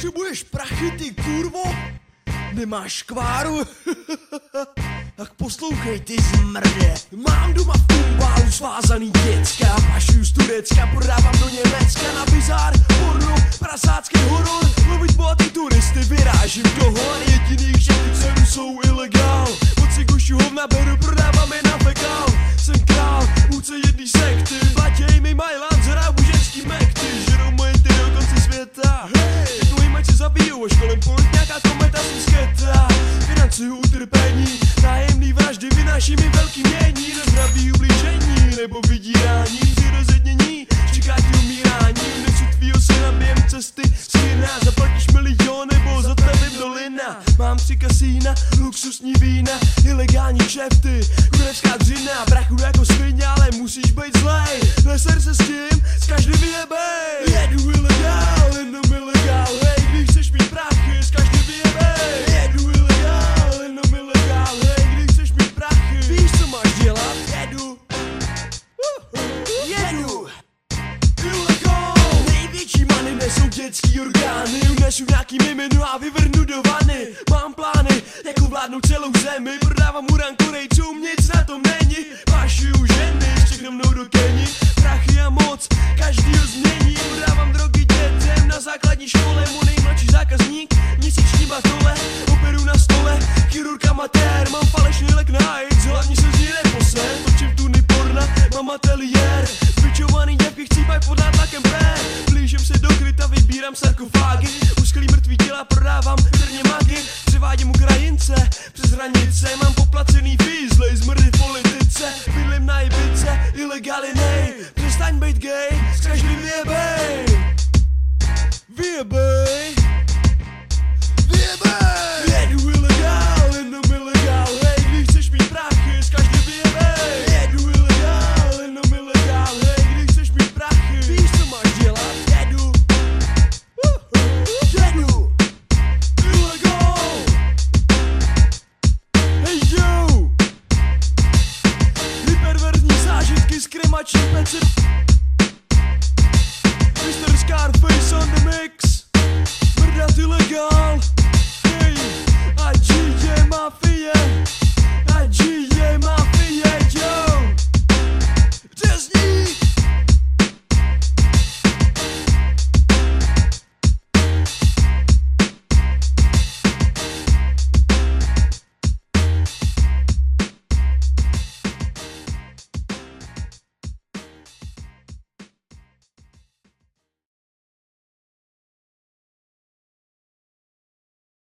Potřebuješ prachy, ty kurvo? Nemáš škváru? Tak poslouchej, ty zmrde. Mám doma v kumbálu svázaný děcka, pašuju z Turecka, prodávám do Německa na bizár, porno, prasácký horor. Lovit bohatý turisty, vyrážím do hor. Jediných ženy cenu jsou ilegál. Od cigušu hovna beru, prodávám je na fekál. Jsem král, vůdce jedný sekty. Platěj mi Majlan, zarábu ženský mekty. Žerou moje ty do konce světa. Jak moji mači zabijou, až kolem pojď nějaká kometa z sketa. Financuju utrpení, nájemný vraždy, vynáší mi velký mění. Nezdraví ublížení, nebo vydírání, přirozenění, čekání umírání. Nesu tvýho syna během cesty, syna, zaplatíš milion, nebo zastavím dolina. Mám 3 kasína, luxusní vína, ilegální kšefty, kurevská dřina, brachu jako svině, ale musíš být zlej. Neser se s tím, s každým vyjebej. Jedu ilegál, jenom ilegál, hej, když chceš mít prachy, s každým vyjebej. Jedu ilegál, jenom ilegál, hej, když chceš mít prachy. Víš, co máš dělat? Jedu ilegál. Největší many nesou dětský orgány, unesu nějaký miminu a vyvrhnu do vany. Mám plány, jako vládnout celou zemi, prodávám uran Korejcům, nic na tom není. Pašuju ženy, všechno mnou do Keni, prachy a moc, každý ho změní. Prodávám drogy dětem na základní škole, můj nejmladší zákazník, měsíční batole. Operu na stole, chirurg amatér, mám falešný lek na AIDS, hlavně se z ní neposer. Točím tuny porna, mám ateliér, zbičovaný děvky chcípaj pod nátlakem P. Blížím se do kryta, vybírám sarkofágy, usklý mrtvý těla prodávám trně magy. Převádím Ukrajince přes hranice, mám poplacený víz,